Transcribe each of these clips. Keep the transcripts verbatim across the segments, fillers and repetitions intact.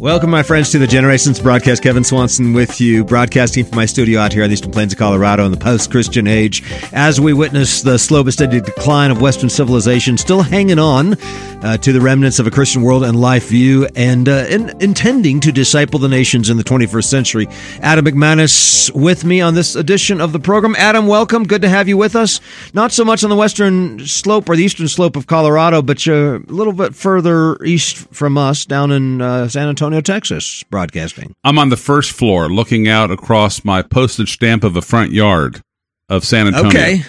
Welcome, my friends, to the Generations Broadcast. Kevin Swanson with you, broadcasting from my studio out here on the Eastern Plains of Colorado in the post-Christian age, as we witness the slow but steady decline of Western civilization, still hanging on uh, to the remnants of a Christian world and life view, and uh, in, intending to disciple the nations in the twenty-first century. Adam McManus with me on this edition of the program. Adam, welcome. Good to have you with us. Not so much on the western slope or the eastern slope of Colorado, but you're a little bit further east from us, down in uh, San Antonio, Texas, broadcasting. I'm on the first floor looking out across my postage stamp of a front yard of San Antonio. Okay.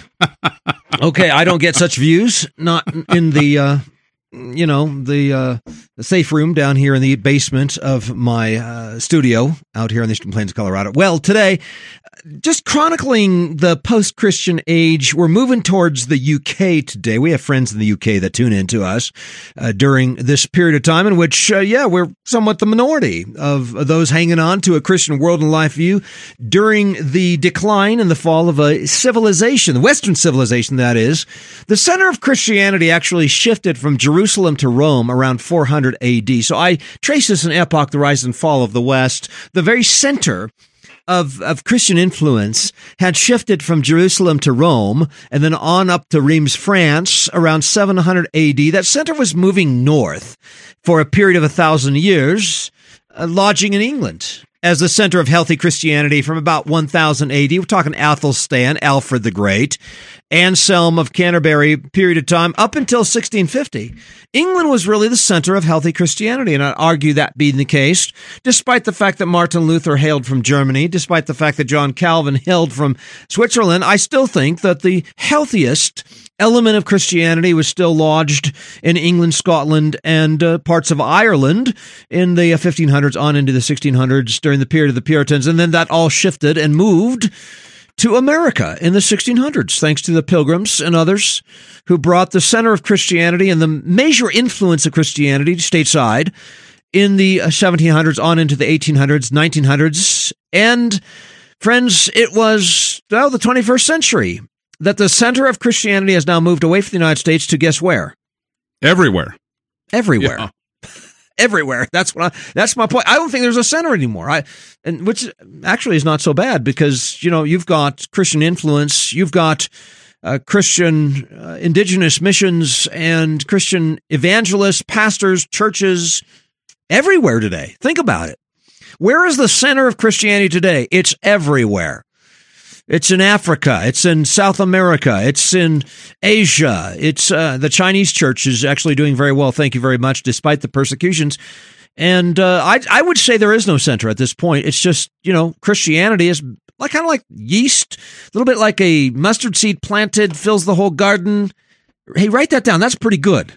Okay, I don't get such views. Not in the, uh, you know, the, uh, the safe room down here in the basement of my uh, studio out here in the Eastern Plains of Colorado. Well, today, just chronicling the post-Christian age, we're moving towards the U K today. We have friends in the U K that tune in to us uh, during this period of time in which, uh, yeah, we're somewhat the minority of those hanging on to a Christian world and life view during the decline and the fall of a civilization, the Western civilization, that is. The center of Christianity actually shifted from Jerusalem to Rome around four hundred A D. So I trace this in epoch, the rise and fall of the West. The very center Of, of Christian influence had shifted from Jerusalem to Rome and then on up to Reims, France around seven hundred A D. That center was moving north for a period of a thousand years, uh, lodging in England as the center of healthy Christianity from about one thousand A D. We're talking Athelstan, Alfred the Great, Anselm of Canterbury period of time up until sixteen fifty. England was really the center of healthy Christianity, and I'd argue that being the case, despite the fact that Martin Luther hailed from Germany, despite the fact that John Calvin hailed from Switzerland. I still think that the healthiest element of Christianity was still lodged in England, Scotland, and uh, parts of Ireland in the fifteen hundreds on into the sixteen hundreds during the period of the Puritans, and then that all shifted and moved to America in the sixteen hundreds, thanks to the Pilgrims and others who brought the center of Christianity and the major influence of Christianity stateside in the seventeen hundreds on into the eighteen hundreds, nineteen hundreds. And, friends, it was, well, the twenty-first century that the center of Christianity has now moved away from the United States to guess where? Everywhere. Everywhere. Yeah. Everywhere. That's what I, that's my point. I don't think there's a center anymore. I, and which actually is not so bad because, you know, you've got Christian influence, you've got uh, Christian uh, indigenous missions and Christian evangelists, pastors, churches everywhere today. Think about it. Where is the center of Christianity today? It's everywhere. It's in Africa. It's in South America. It's in Asia. It's uh, the Chinese church is actually doing very well. Thank you very much, despite the persecutions. And uh, I, I would say there is no center at this point. It's just, you know, Christianity is like kind of like yeast, a little bit like a mustard seed planted, fills the whole garden. Hey, write that down. That's pretty good.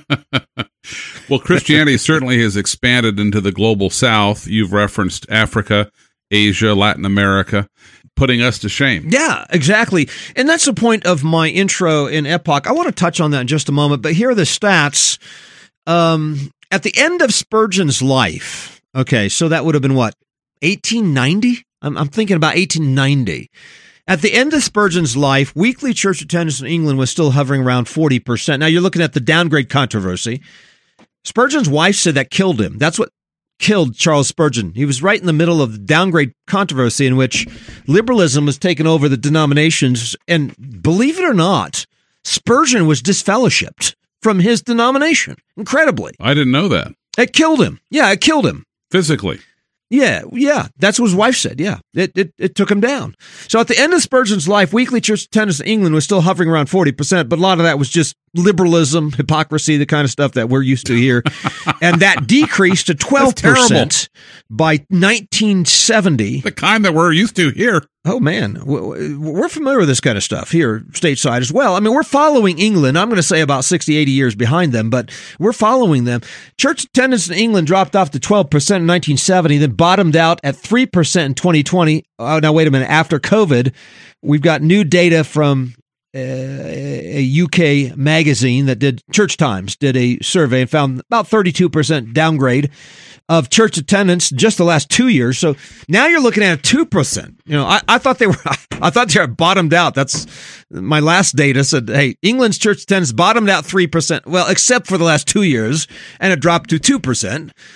Well, Christianity certainly has expanded into the global south. You've referenced Africa, Asia, Latin America, putting us to shame. Yeah, exactly. And that's the point of my intro in Epoch. I want to touch on that in just a moment, but here are the stats. Um, at the end of Spurgeon's life, okay, so that would have been what, eighteen ninety? I'm, I'm thinking about eighteen ninety. At the end of Spurgeon's life, weekly church attendance in England was still hovering around forty percent. Now, you're looking at the downgrade controversy. Spurgeon's wife said that killed him. That's what killed Charles Spurgeon. He was right in the middle of the downgrade controversy in which liberalism was taking over the denominations. And believe it or not, Spurgeon was disfellowshipped from his denomination. Incredibly. I didn't know that. It killed him. Yeah, it killed him. Physically. Yeah, yeah. That's what his wife said. Yeah, it, it it took him down. So at the end of Spurgeon's life, weekly church attendance in England was still hovering around forty percent, but a lot of that was just liberalism, hypocrisy, the kind of stuff that we're used to here. And that decreased to twelve percent by nineteen seventy. The kind that we're used to here. Oh, man. We're familiar with this kind of stuff here stateside as well. I mean, we're following England. I'm going to say about sixty, eighty years behind them, but we're following them. Church attendance in England dropped off to twelve percent in nineteen seventy, then bottomed out at three percent in twenty twenty. Oh, now, wait a minute. After COVID, we've got new data from uh, a U K magazine that did, Church Times, did a survey and found about thirty-two percent downgrade of church attendance just the last two years. So now you're looking at a two percent. You know, I, I thought they were, I thought they were bottomed out. That's my last data said, hey, England's church attendance bottomed out three percent. Well, except for the last two years, and it dropped to two percent.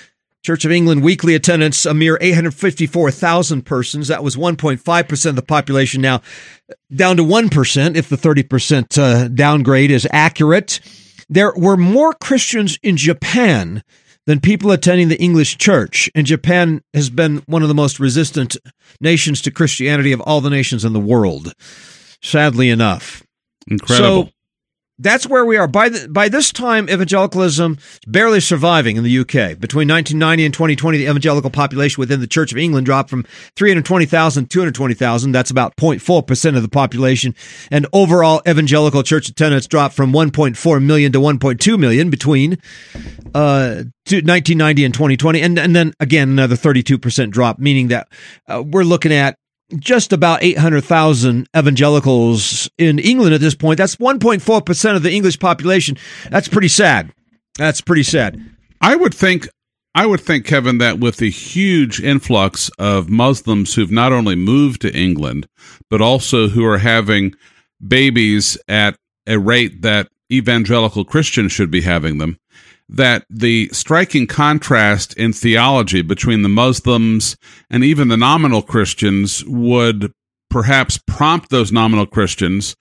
Church of England weekly attendance, a mere eight hundred fifty-four thousand persons. That was one point five percent of the population. Now down to one percent, if the thirty percent uh, downgrade is accurate. There were more Christians in Japan than people attending the English church. And Japan has been one of the most resistant nations to Christianity of all the nations in the world, sadly enough. Incredible. So that's where we are. By the, by this time, evangelicalism is barely surviving in the U K. Between nineteen ninety and twenty twenty, the evangelical population within the Church of England dropped from three hundred twenty thousand to two hundred twenty thousand. That's about zero point four percent of the population. And overall evangelical church attendance dropped from one point four million to one point two million between uh, nineteen ninety and twenty twenty. And, and then, again, another thirty-two percent drop, meaning that uh, we're looking at just about eight hundred thousand evangelicals in England at this point. That's one point four percent of the English population. That's pretty sad. That's pretty sad. I would think, I would think, Kevin, that with the huge influx of Muslims who've not only moved to England, but also who are having babies at a rate that evangelical Christians should be having them, that the striking contrast in theology between the Muslims and even the nominal Christians would perhaps prompt those nominal Christians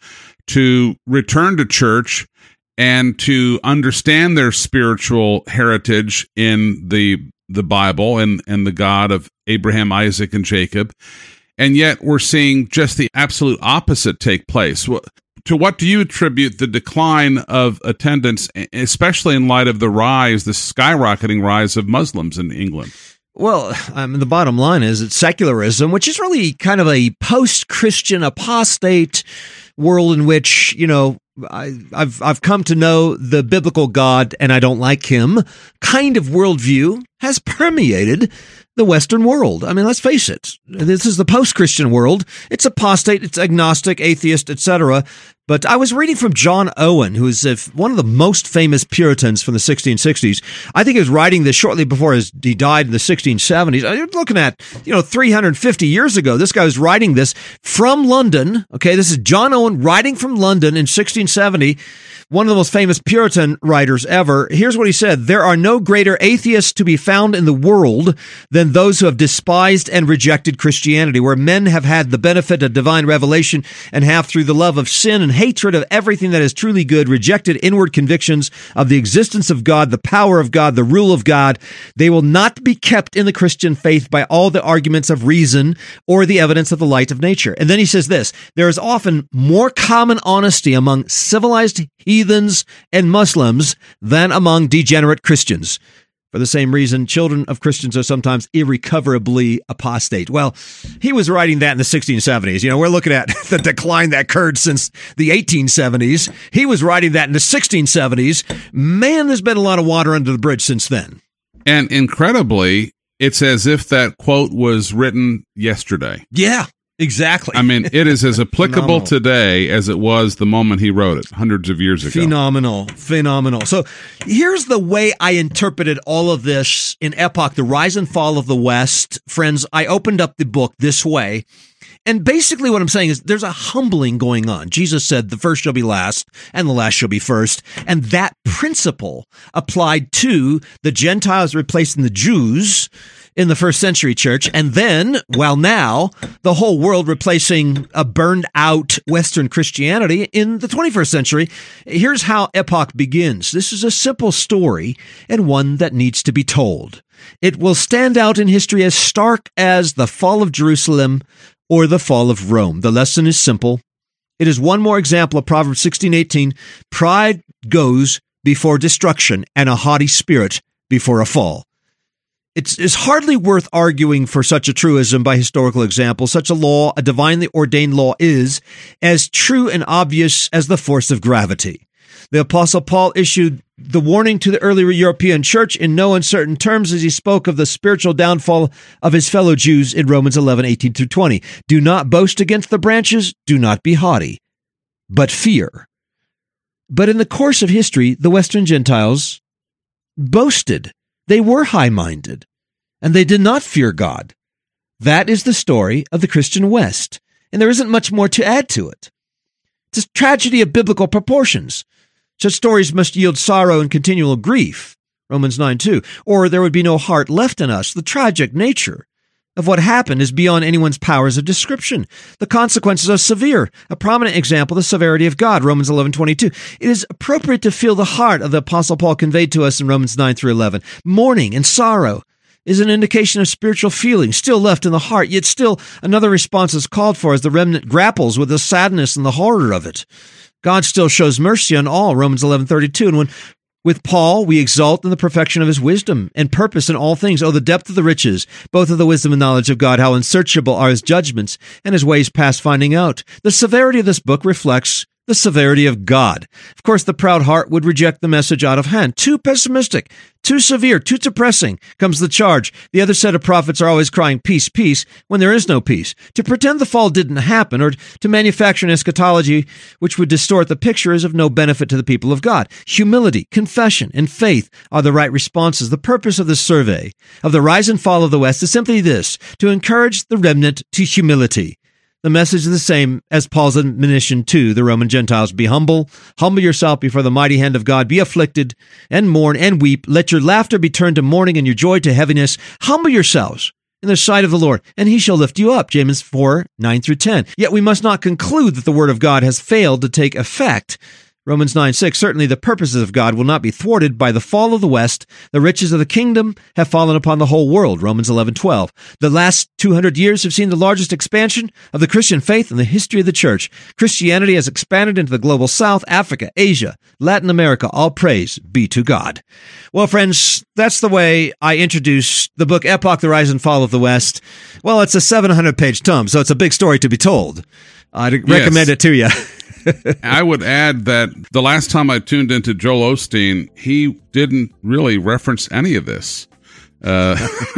to return to church and to understand their spiritual heritage in the the Bible and, and the God of Abraham, Isaac, and Jacob. And yet we're seeing just the absolute opposite take place. To what do you attribute the decline of attendance, especially in light of the rise, the skyrocketing rise of Muslims in England? Well, I mean, the bottom line is it's secularism, which is really kind of a post-Christian apostate world in which, you know, I, I've I've come to know the biblical God and I don't like him kind of worldview has permeated the Western world. I mean, let's face it. This is the post-Christian world. It's apostate, it's agnostic, atheist, et cetera. But I was reading from John Owen, who is one of the most famous Puritans from the sixteen sixties. I think he was writing this shortly before his, he died in the sixteen seventies. You're looking at, you know, three hundred fifty years ago. This guy was writing this from London. Okay, this is John Owen writing from London in sixteen seventy. One of the most famous Puritan writers ever. Here's what he said. There are no greater atheists to be found in the world than those who have despised and rejected Christianity, where men have had the benefit of divine revelation and have, through the love of sin and hatred of everything that is truly good, rejected inward convictions of the existence of God, the power of God, the rule of God. They will not be kept in the Christian faith by all the arguments of reason or the evidence of the light of nature. And then he says this, there is often more common honesty among civilized heathens and Muslims than among degenerate Christians. For the same reason, children of Christians are sometimes irrecoverably apostate. Well, he was writing that in the sixteen seventies. You know, we're looking at the decline that occurred since the eighteen seventies. He was writing that in the sixteen seventies. Man, there's been a lot of water under the bridge since then. And incredibly, it's as if that quote was written yesterday. Yeah. Exactly. I mean, it is as applicable Phenomenal. today as it was the moment he wrote it, hundreds of years ago. Phenomenal. Phenomenal. So here's the way I interpreted all of this in Epoch, The Rise and Fall of the West. Friends, I opened up the book this way. And basically what I'm saying is there's a humbling going on. Jesus said the first shall be last and the last shall be first. And that principle applied to the Gentiles replacing the Jews in the first century church. And then, well, now the whole world replacing a burned out Western Christianity in the twenty-first century. Here's how Epoch begins. This is a simple story and one that needs to be told. It will stand out in history as stark as the fall of Jerusalem or the fall of Rome. The lesson is simple. It is one more example of Proverbs sixteen eighteen. Pride goes before destruction and a haughty spirit before a fall. It's, it's hardly worth arguing for such a truism by historical example. Such a law, a divinely ordained law, is as true and obvious as the force of gravity. The Apostle Paul issued the warning to the early European church in no uncertain terms as he spoke of the spiritual downfall of his fellow Jews in Romans eleven, eighteen through twenty. Do not boast against the branches, do not be haughty, but fear. But in the course of history, the Western Gentiles boasted. They were high-minded, and they did not fear God. That is the story of the Christian West, and there isn't much more to add to it. It's a tragedy of biblical proportions. Such stories must yield sorrow and continual grief. Romans nine two. Or there would be no heart left in us. The tragic nature of what happened is beyond anyone's powers of description. The consequences are severe. A prominent example, the severity of God, Romans eleven twenty-two. It is appropriate to feel the heart of the Apostle Paul conveyed to us in Romans nine through eleven. Mourning and sorrow is an indication of spiritual feeling still left in the heart, yet still another response is called for as the remnant grapples with the sadness and the horror of it. God still shows mercy on all, Romans eleven thirty-two. And when with Paul, we exalt in the perfection of his wisdom and purpose in all things. Oh, the depth of the riches, both of the wisdom and knowledge of God, how unsearchable are his judgments and his ways past finding out. The severity of this book reflects the severity of God. Of course, the proud heart would reject the message out of hand. Too pessimistic, too severe, too depressing comes the charge. The other set of prophets are always crying peace, peace, when there is no peace. To pretend the fall didn't happen or to manufacture an eschatology which would distort the picture is of no benefit to the people of God. Humility, confession, and faith are the right responses. The purpose of this survey of the rise and fall of the West is simply this, to encourage the remnant to humility. The message is the same as Paul's admonition to the Roman Gentiles. Be humble, humble yourself before the mighty hand of God. Be afflicted and mourn and weep. Let your laughter be turned to mourning and your joy to heaviness. Humble yourselves in the sight of the Lord, and he shall lift you up. James four, nine through ten. Yet we must not conclude that the word of God has failed to take effect. Romans nine six, certainly the purposes of God will not be thwarted by the fall of the West. The riches of the kingdom have fallen upon the whole world. Romans eleven twelve. The last two hundred years have seen the largest expansion of the Christian faith in the history of the church. Christianity has expanded into the global South, Africa, Asia, Latin America. All praise be to God. Well, friends, that's the way I introduce the book Epoch, The Rise and Fall of the West. Well, it's a seven hundred page tome, so it's a big story to be told. I'd yes. recommend it to you. I would add that the last time I tuned into Joel Osteen, he didn't really reference any of this. Uh,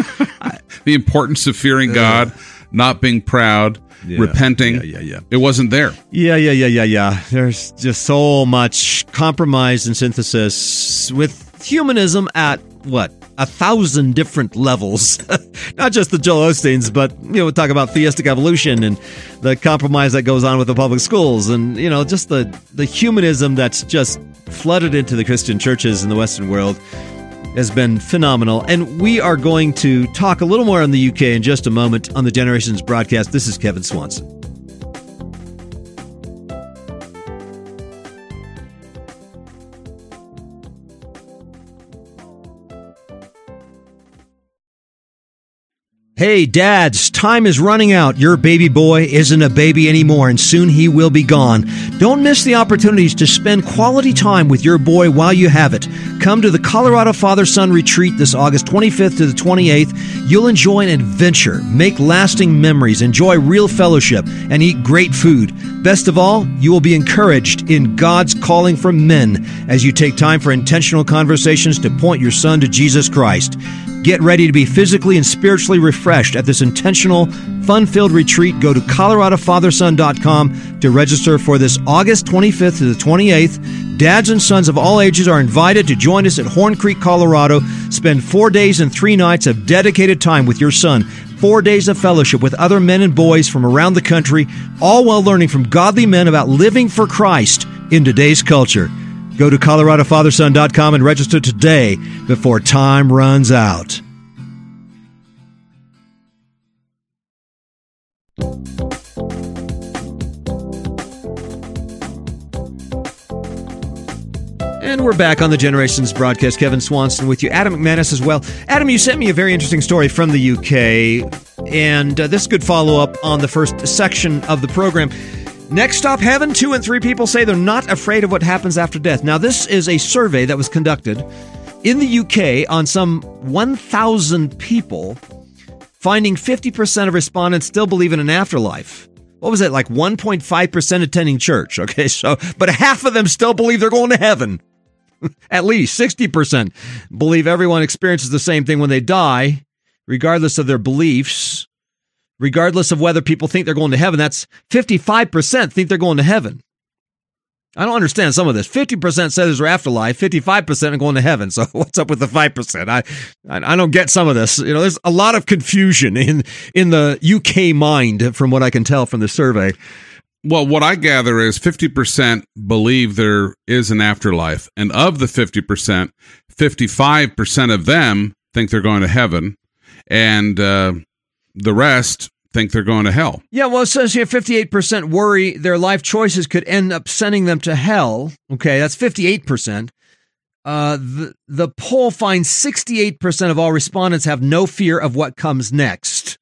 the importance of fearing God, not being proud, yeah, repenting. Yeah, yeah, yeah. It wasn't there. Yeah, yeah, yeah, yeah, yeah. There's just so much compromise and synthesis with humanism at what? A thousand different levels. Not just the Joel Osteens, but, you know, we talk about theistic evolution and the compromise that goes on with the public schools and, you know, just the, the humanism that's just flooded into the Christian churches in the Western world has been phenomenal. And we are going to talk a little more on the U K in just a moment on the Generations broadcast. This is Kevin Swanson. Hey, dads, time is running out. Your baby boy isn't a baby anymore, and soon he will be gone. Don't miss the opportunities to spend quality time with your boy while you have it. Come to the Colorado Father-Son Retreat this August twenty-fifth to the twenty-eighth. You'll enjoy an adventure, make lasting memories, enjoy real fellowship, and eat great food. Best of all, you will be encouraged in God's calling for men as you take time for intentional conversations to point your son to Jesus Christ. Get ready to be physically and spiritually refreshed at this intentional, fun-filled retreat. Go to colorado father son dot com to register for this August twenty-fifth to the twenty-eighth. Dads and sons of all ages are invited to join us at Horn Creek, Colorado. Spend four days and three nights of dedicated time with your son. Four days of fellowship with other men and boys from around the country, all while learning from godly men about living for Christ in today's culture. Go to colorado father son dot com and register today before time runs out. And we're back on the Generations broadcast. Kevin Swanson with you. Adam McManus as well. Adam, you sent me a very interesting story from the U K, and uh, this could follow up on the first section of the program. Next stop, heaven. Two and three people say they're not afraid of what happens after death. Now, this is a survey that was conducted in the U K on some one thousand people, finding fifty percent of respondents still believe in an afterlife. What was it, like one point five percent attending church? Okay, so, but half of them still believe they're going to heaven. At least sixty percent believe everyone experiences the same thing when they die, regardless of their beliefs. Regardless of whether people think they're going to heaven, that's fifty-five percent think they're going to heaven. I don't understand some of this. fifty percent say there's an afterlife, fifty-five percent are going to heaven. So what's up with the five percent? I, I don't get some of this. You know, there's a lot of confusion in, in the U K mind from what I can tell from the survey. Well, what I gather is fifty percent believe there is an afterlife. And of the fifty percent, fifty-five percent of them think they're going to heaven. And uh, the rest think they're going to hell. Yeah, well, it says here fifty-eight percent worry their life choices could end up sending them to hell. Okay, that's fifty-eight percent. Uh, the, the poll finds sixty-eight percent of all respondents have no fear of what comes next.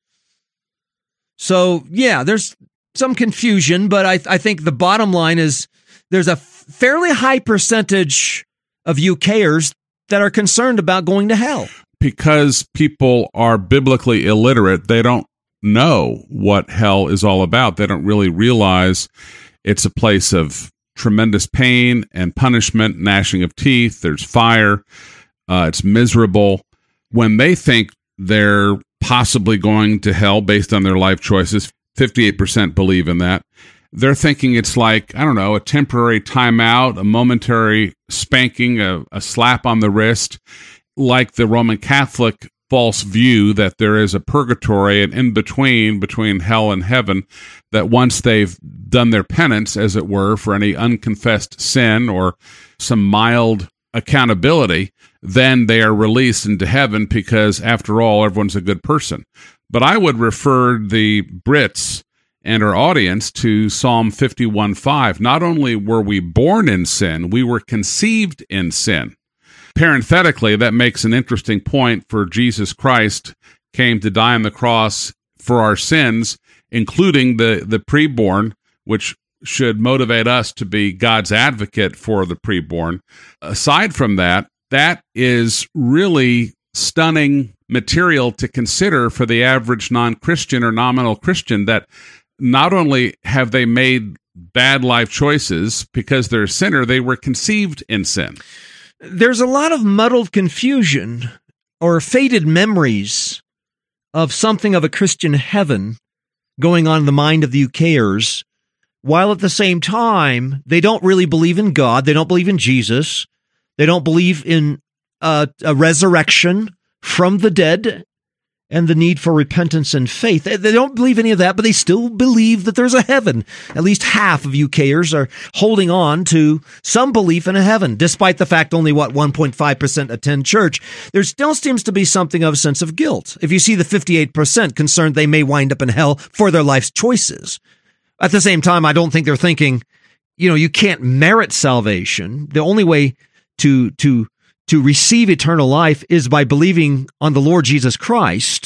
So, yeah, there's some confusion, but I, I think the bottom line is there's a fairly high percentage of UKers that are concerned about going to hell. Because people are biblically illiterate, they don't know what hell is all about. They don't really realize it's a place of tremendous pain and punishment, gnashing of teeth. There's fire. Uh, it's miserable. When they think they're possibly going to hell based on their life choices, fifty-eight percent believe in that. They're thinking it's like, I don't know, a temporary timeout, a momentary spanking, a, a slap on the wrist, like the Roman Catholic false view that there is a purgatory and in between, between hell and heaven, that once they've done their penance, as it were, for any unconfessed sin or some mild accountability, then they are released into heaven because, after all, everyone's a good person. But I would refer the Brits and our audience to Psalm fifty-one five. Not only were we born in sin, we were conceived in sin. Parenthetically, that makes an interesting point, for Jesus Christ came to die on the cross for our sins, including the, the preborn, which should motivate us to be God's advocate for the preborn. Aside from that, that is really stunning material to consider for the average non-Christian or nominal Christian, that not only have they made bad life choices because they're a sinner, they were conceived in sin. There's a lot of muddled confusion or faded memories of something of a Christian heaven going on in the mind of the UKers, while at the same time, they don't really believe in God. They don't believe in Jesus. They don't believe in uh, a resurrection from the dead and the need for repentance and faith. They, they don't believe any of that, but they still believe that there's a heaven. At least half of UKers are holding on to some belief in a heaven, despite the fact only, what, one point five percent attend church. There still seems to be something of a sense of guilt. If you see the fifty-eight percent concerned they may wind up in hell for their life's choices. At the same time, I don't think they're thinking, you know, you can't merit salvation. The only way to to to receive eternal life is by believing on the Lord Jesus Christ,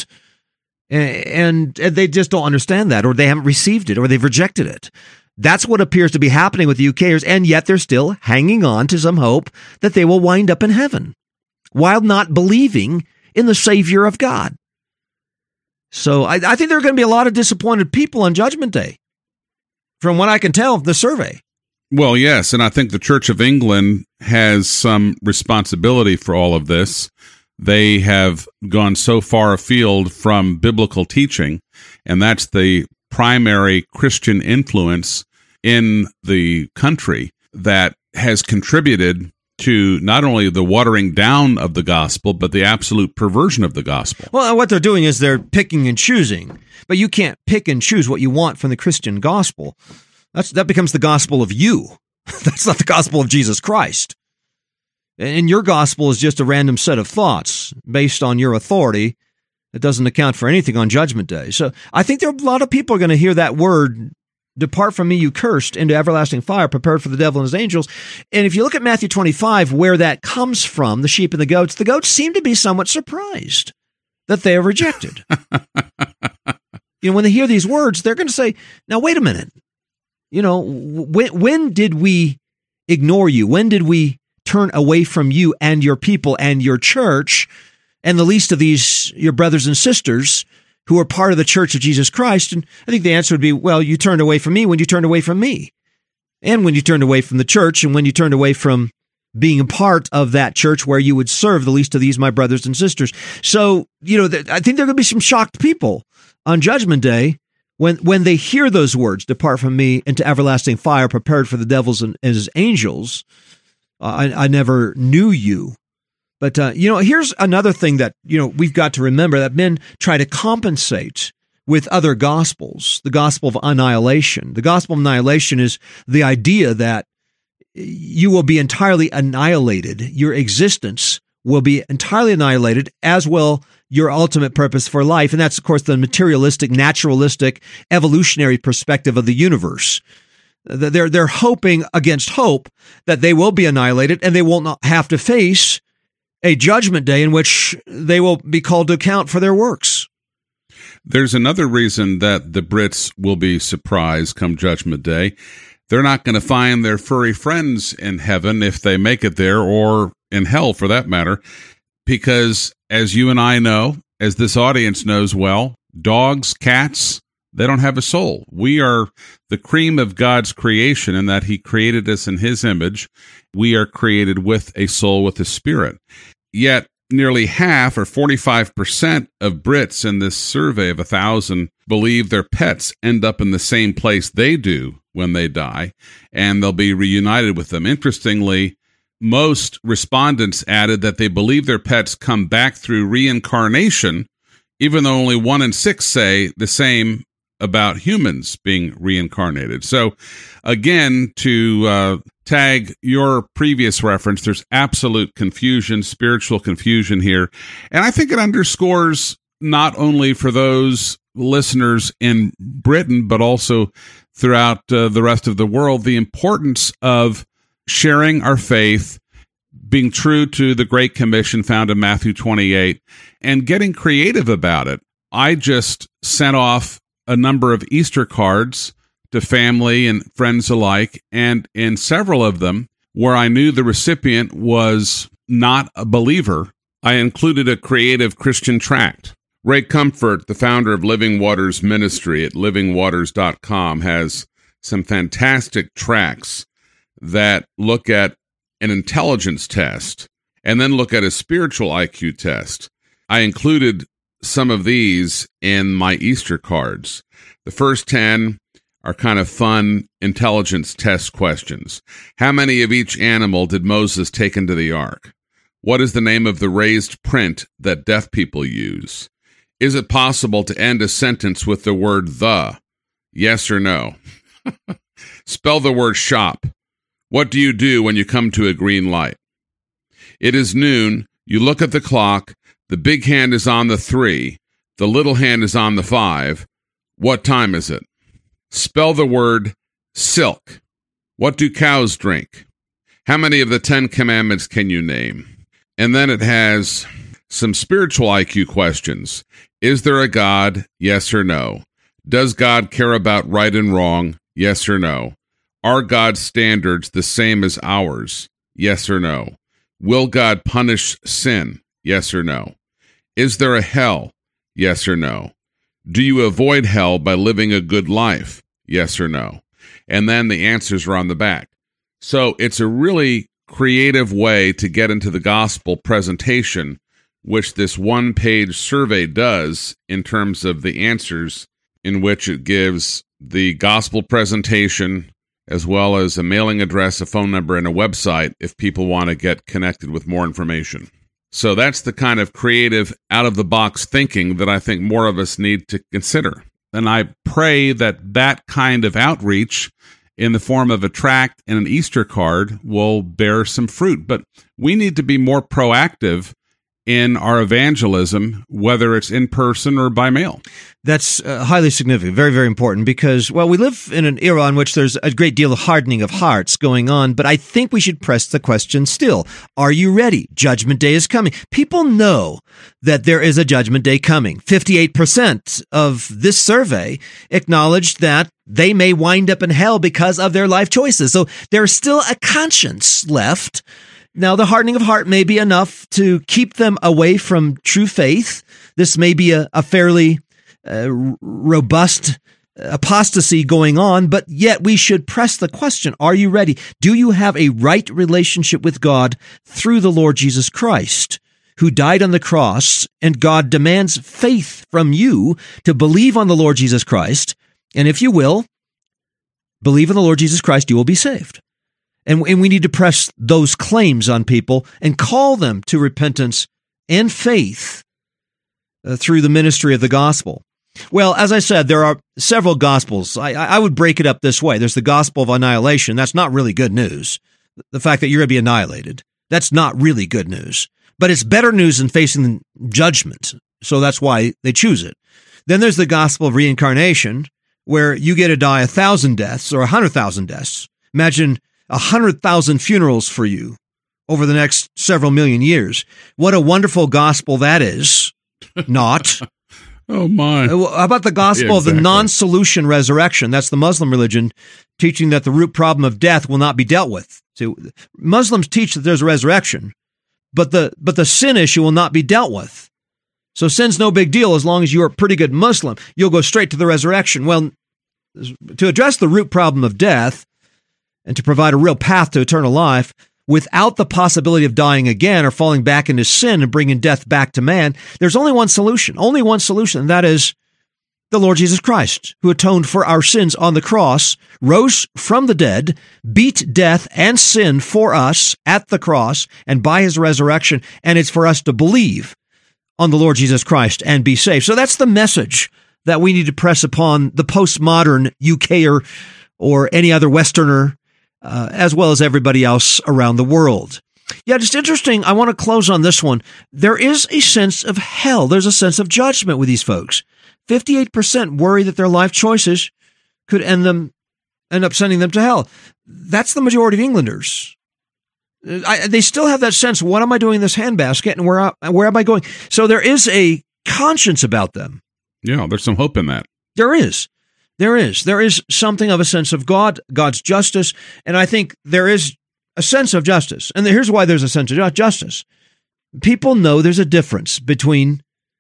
and, and they just don't understand that, or they haven't received it, or they've rejected it. That's what appears to be happening with the UKers, and yet they're still hanging on to some hope that they will wind up in heaven, while not believing in the Savior of God. So I, I think there are going to be a lot of disappointed people on Judgment Day, from what I can tell of the survey. Well, yes, and I think the Church of England has some responsibility for all of this. They have gone so far afield from biblical teaching, and that's the primary Christian influence in the country that has contributed to not only the watering down of the gospel, but the absolute perversion of the gospel. Well, what they're doing is they're picking and choosing, but you can't pick and choose what you want from the Christian gospel. That's, that becomes the gospel of you. That's not the gospel of Jesus Christ. And your gospel is just a random set of thoughts based on your authority that doesn't account for anything on Judgment Day. So I think there are a lot of people are going to hear that word, "Depart from me, you cursed, into everlasting fire, prepared for the devil and his angels." And if you look at Matthew twenty-five, where that comes from, the sheep and the goats, the goats seem to be somewhat surprised that they are rejected. You know, when they hear these words, they're going to say, now, wait a minute. You know, when, when did we ignore you? When did we turn away from you and your people and your church, and the least of these, your brothers and sisters who are part of the Church of Jesus Christ? And I think the answer would be, well, you turned away from me when you turned away from me, and when you turned away from the church, and when you turned away from being a part of that church where you would serve the least of these, my brothers and sisters. So, you know, I think there are going to be some shocked people on Judgment Day when when they hear those words, "Depart from me into everlasting fire, prepared for the devils and his angels." Uh, I, I never knew you. But, uh, you know, here's another thing that, you know, we've got to remember, that men try to compensate with other gospels, the gospel of annihilation. The gospel of annihilation is the idea that you will be entirely annihilated. Your existence will be entirely annihilated, as will your ultimate purpose for life. And that's, of course, the materialistic, naturalistic, evolutionary perspective of the universe. They're, they're hoping against hope that they will be annihilated and they will not have to face a judgment day in which they will be called to account for their works. There's another reason that the Brits will be surprised come Judgment Day. They're not going to find their furry friends in heaven if they make it there, or in hell for that matter, because as you and I know, as this audience knows well, dogs, cats, they don't have a soul. We are the cream of God's creation in that he created us in his image. We are created with a soul, with a spirit. Yet nearly half, or forty-five percent of Brits in this survey of a thousand believe their pets end up in the same place they do when they die, and they'll be reunited with them. Interestingly, most respondents added that they believe their pets come back through reincarnation, even though only one in six say the same about humans being reincarnated. So again, to uh, tag your previous reference, there's absolute confusion, spiritual confusion here. And I think it underscores, not only for those listeners in Britain, but also throughout uh, the rest of the world, the importance of sharing our faith, being true to the Great Commission found in Matthew twenty-eight, and getting creative about it. I just sent off a number of Easter cards to family and friends alike, and in several of them, where I knew the recipient was not a believer, I included a creative Christian tract. Ray Comfort, the founder of Living Waters Ministry at living waters dot com, has some fantastic tracts that look at an intelligence test and then look at a spiritual I Q test. I included some of these in my Easter cards. The first ten are kind of fun intelligence test questions. How many of each animal did Moses take into the ark? What is the name of the raised print that deaf people use? Is it possible to end a sentence with the word the? Yes or no? Spell the word shop. What do you do when you come to a green light? It is noon. You look at the clock. The big hand is on the three. The little hand is on the five. What time is it? Spell the word silk. What do cows drink? How many of the Ten Commandments can you name? And then it has some spiritual I Q questions. Is there a God? Yes or no? Does God care about right and wrong? Yes or no? Are God's standards the same as ours? Yes or no? Will God punish sin? Yes or no? Is there a hell? Yes or no? Do you avoid hell by living a good life? Yes or no? And then the answers are on the back. So it's a really creative way to get into the gospel presentation, which this one-page survey does in terms of the answers, in which it gives the gospel presentation as well as a mailing address, a phone number, and a website if people want to get connected with more information. So that's the kind of creative, out-of-the-box thinking that I think more of us need to consider. And I pray that that kind of outreach in the form of a tract and an Easter card will bear some fruit. But we need to be more proactive in our evangelism, whether it's in person or by mail. That's uh, highly significant, very, very important, because, well, we live in an era in which there's a great deal of hardening of hearts going on, but I think we should press the question still. Are you ready? Judgment Day is coming. People know that there is a Judgment Day coming. fifty-eight percent of this survey acknowledged that they may wind up in hell because of their life choices. So there's still a conscience left. Now, the hardening of heart may be enough to keep them away from true faith. This may be a, a fairly uh, robust apostasy going on, but yet we should press the question, are you ready? Do you have a right relationship with God through the Lord Jesus Christ, who died on the cross, and God demands faith from you to believe on the Lord Jesus Christ, and if you will, believe in the Lord Jesus Christ, you will be saved. And we need to press those claims on people and call them to repentance and faith uh, through the ministry of the gospel. Well, as I said, there are several gospels. I, I would break it up this way. There's the gospel of annihilation. That's not really good news. The fact that you're going to be annihilated. That's not really good news. But it's better news than facing judgment. So that's why they choose it. Then there's the gospel of reincarnation, where you get to die a thousand deaths or a hundred thousand deaths. Imagine a hundred thousand funerals for you over the next several million years. What a wonderful gospel that is. Not. Oh, my. How about the gospel yeah, exactly. of the non-solution resurrection? That's the Muslim religion, teaching that the root problem of death will not be dealt with. So Muslims teach that there's a resurrection, but the but the sin issue will not be dealt with. So sin's no big deal as long as you're a pretty good Muslim. You'll go straight to the resurrection. Well, to address the root problem of death and to provide a real path to eternal life, without the possibility of dying again or falling back into sin and bringing death back to man, there's only one solution, only one solution, and that is the Lord Jesus Christ, who atoned for our sins on the cross, rose from the dead, beat death and sin for us at the cross and by his resurrection, and it's for us to believe on the Lord Jesus Christ and be saved. So that's the message that we need to press upon the postmodern U K or, or any other Westerner, Uh, as well as everybody else around the world. Yeah, just interesting. I want to close on this one. There is a sense of hell. There's a sense of judgment with these folks. fifty-eight percent worry that their life choices could end them, end up sending them to hell. That's the majority of Englanders. I, they still have that sense, what am I doing in this handbasket and where, I, where am I going? So there is a conscience about them. Yeah, there's some hope in that. There is. There is. There is something of a sense of God, God's justice, and I think there is a sense of justice. And here's why there's a sense of justice. People know there's a difference between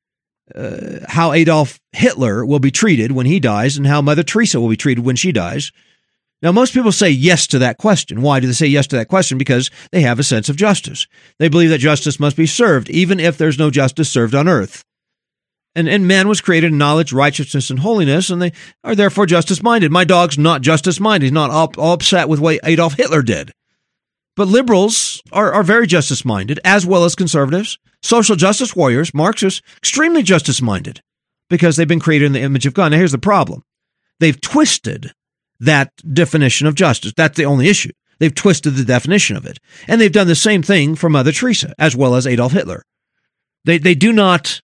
uh, how Adolf Hitler will be treated when he dies and how Mother Teresa will be treated when she dies. Now, most people say yes to that question. Why do they say yes to that question? Because they have a sense of justice. They believe that justice must be served, even if there's no justice served on earth. And, and man was created in knowledge, righteousness, and holiness, and they are therefore justice-minded. My dog's not justice-minded. He's not all, all upset with what Adolf Hitler did. But liberals are, are very justice-minded, as well as conservatives. Social justice warriors, Marxists, extremely justice-minded, because they've been created in the image of God. Now, here's the problem. They've twisted that definition of justice. That's the only issue. They've twisted the definition of it. And they've done the same thing for Mother Teresa, as well as Adolf Hitler. They, they do not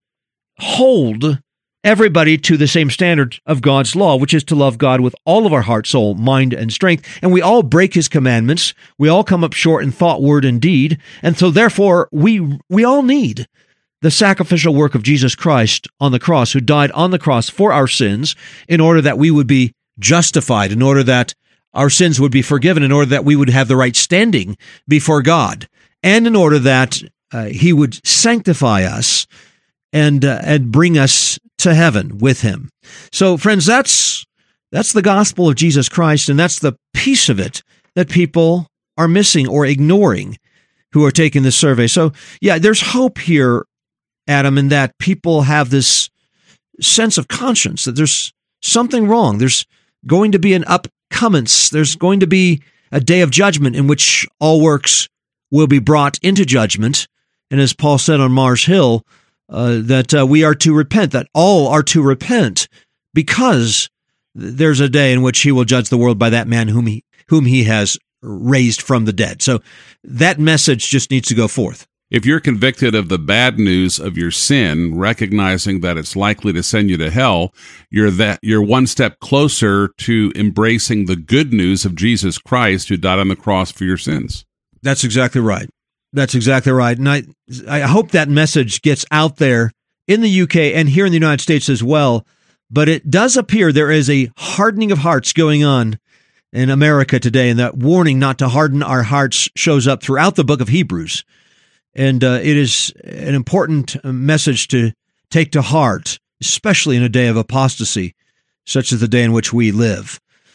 hold everybody to the same standard of God's law, which is to love God with all of our heart, soul, mind, and strength. And we all break his commandments. We all come up short in thought, word, and deed. And so therefore, we we all need the sacrificial work of Jesus Christ on the cross, who died on the cross for our sins in order that we would be justified, in order that our sins would be forgiven, in order that we would have the right standing before God, and in order that uh, he would sanctify us and uh, and bring us to heaven with him. So, friends, that's that's the gospel of Jesus Christ, and that's the piece of it that people are missing or ignoring who are taking this survey. So, yeah, there's hope here, Adam, in that people have this sense of conscience that there's something wrong. There's going to be an upcomance. There's going to be a day of judgment in which all works will be brought into judgment. And as Paul said on Mars Hill, Uh, that uh, we are to repent, that all are to repent, because there's a day in which he will judge the world by that man whom he whom he has raised from the dead. So that message just needs to go forth. If you're convicted of the bad news of your sin, recognizing that it's likely to send you to hell, you're that you're one step closer to embracing the good news of Jesus Christ, who died on the cross for your sins. That's exactly right. That's exactly right. And I, I hope that message gets out there in the U K and here in the United States as well. But it does appear there is a hardening of hearts going on in America today, and that warning not to harden our hearts shows up throughout the book of Hebrews. And uh, it is an important message to take to heart, especially in a day of apostasy, such as the day in which we live.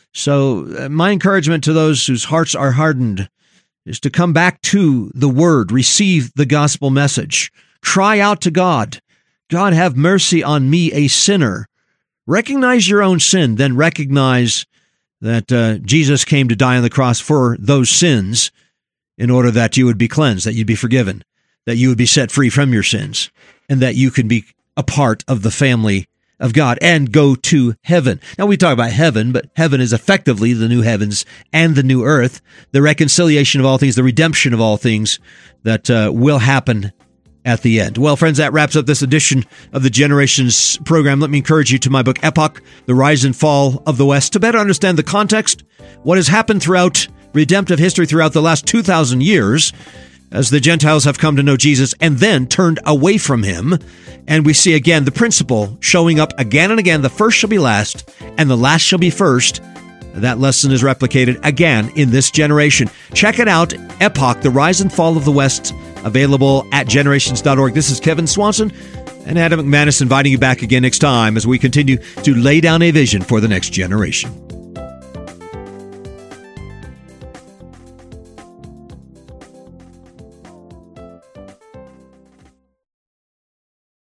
So uh, my encouragement to those whose hearts are hardened is to come back to the Word, receive the gospel message, cry out to God, God, have mercy on me, a sinner. Recognize your own sin, then recognize that uh, Jesus came to die on the cross for those sins in order that you would be cleansed, that you'd be forgiven, that you would be set free from your sins, and that you can be a part of the family of God and go to heaven. Now, we talk about heaven, but heaven is effectively the new heavens and the new earth, the reconciliation of all things, the redemption of all things that uh, will happen at the end. Well, friends, that wraps up this edition of the Generations program. Let me encourage you to my book, Epoch, The Rise and Fall of the West, to better understand the context, what has happened throughout redemptive history throughout the last two thousand years, as the Gentiles have come to know Jesus and then turned away from him. And we see again the principle showing up again and again. The first shall be last, and the last shall be first. That lesson is replicated again in this generation. Check it out, Epoch, The Rise and Fall of the West, available at generations dot org. This is Kevin Swanson and Adam McManus inviting you back again next time as we continue to lay down a vision for the next generation.